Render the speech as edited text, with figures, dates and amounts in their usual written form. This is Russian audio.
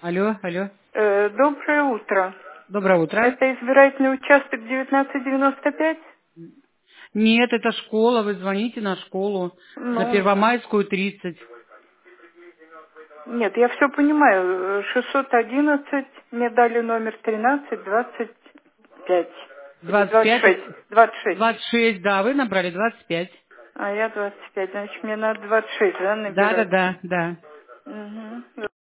Алло, алло. Доброе утро. Доброе утро. Это избирательный участок 1995? Нет, это школа. Вы звоните на школу. На Ну, Первомайскую, 30. нет, я все понимаю. 611, мне дали номер 1325. Или 25, 26. 26. 26, да, вы набрали 25. А я 25. Значит, мне надо 26, да, Да, да, набирать? да, да. Угу.